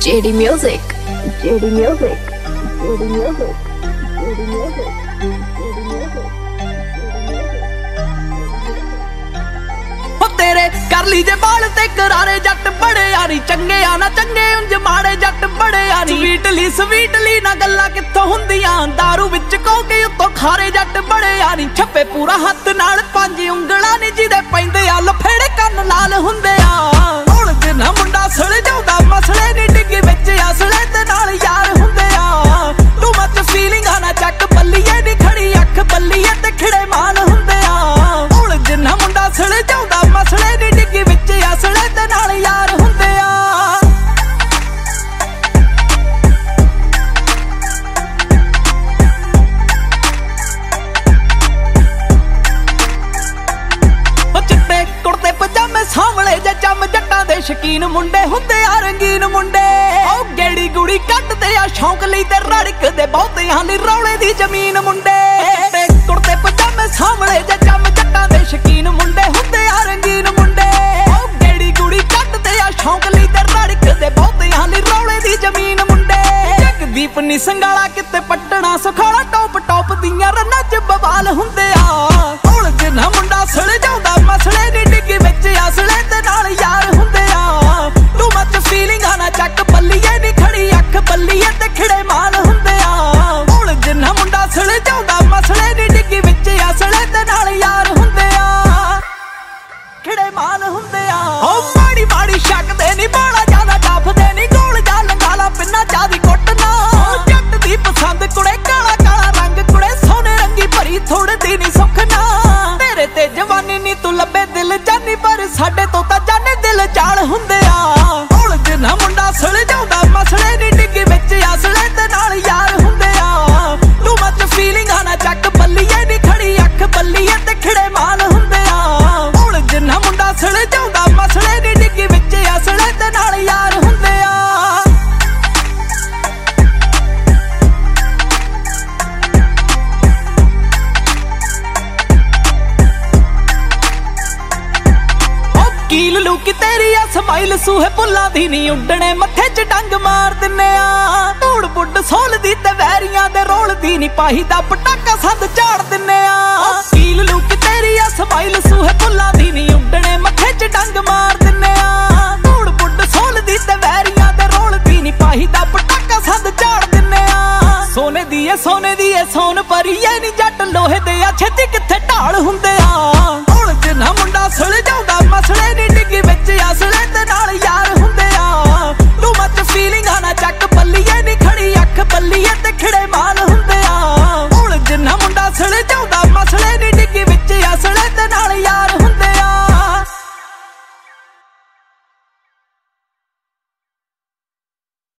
JD Music, JD Music, JD Music, JD Music, JD Music। तेरे कर ली जे बाल ते करारे जट बड़े यारी चंगे आ ना चंगे उंज माड़े जट बड़े यारी स्वीटली ना गल्लां कित्थों हुंदियां दारू विच कोके उत्तों खारे जट बड़े यारी छप्पे पूरा हत्थ नाल पंज उंगलां नी जिदे पैंदे आ लफेड़े कन्न लाल हुंदे आ हुण जिन्ना मुंडा सड़ जाउंदा मसले नी डिग्गी विच असले ते नाल यार हुंदे आ टू मच फीलिंग आ ना चक बल्लीए नी खड़ी अख बल्लीए ते खिड़े माल हुंदे आ हुण जिन्ना मुंडा सड़ जाउंदा मसले नी डिग्गी विच असले ते नाल यार हुंदे आ चिट्टे कुर्ते पजामे सावले जे चम जट्टां दे शकीन मुंडे हुंदे आ रंगीन मुंडे ओ गेड़ी गुड़ी कटदे आ शौक लई ते रड़कदे बहुतियां लई रौले दी जमीन मुंडे चिट्टे कुर्ते पजामे सावले जे चम जट्टां दे शकीन मुंडे हुंदे आ रंगीन मुंडे ओ गेड़ी गुड़ी कटदे आ शौक लई ते रड़कदे बहुतियां लई रौले दी जमीन मुंडे जगदीप नी संगाला किते पटना सुखाला टॉप टॉप दियां रन्नां च बवाल हुंदे आ हुण जिन्ना मुंडा सड़ जाउंदा मसले नी डिग्गी विच असले ते नाल यार हुंदे आ टू मच फीलिंग आ ना चक बल्लीए नी खड़ी अख बल्लीए ते खिड़े माल हुंदे आ हुण जिन्ना मुंडा सड़ जाउंदा मसले नी डिग्गी विच असले ते नाल यार हुंदे आ खिड़े माल हुंदे आ ओ माड़ी माड़ी शक दे नी बाला ज्यादा डफदे नी गोल जा लंगाला पिन्ना चादी कुੱਟना जट दी पसंद कुड़े काला काला रंग कुड़े सोने रंगी भरी थोड़े दी नी सुखना तेरे ते जवानी नी तू लब्बे दिल जानी पर साडे तो तां जाने दिल चाल हुंदे आ हुण जिन्ना मुंडा सड़ जाउंदा मसले नी डिग्गी विच असले ते नाल यार हुंदे आ टू मच फीलिंग आ ना चक बल्लीए नी खड़ी अख बल्लीए ते खिड़े माल हुंदे आ हुण जिन्ना मुंडा सड़ जाउंदा मसले नी डिग्गी विच असले ते नाल यार हुंदे आ कील लूकी तेरी आ स्माइल सूहे पुल्लां दी नी उड्डणे मत्थे च डंग मार दिन्ने आ धूड़ बुड्ड सोलदी ते वैरियां दे रोलदी नी पाही दा पटाका संद झाड़ दिन्ने आ कील लूकी तेरी आ स्माइल सूहे पुल्लां दी नी उड्डणे मत्थे च डंग मार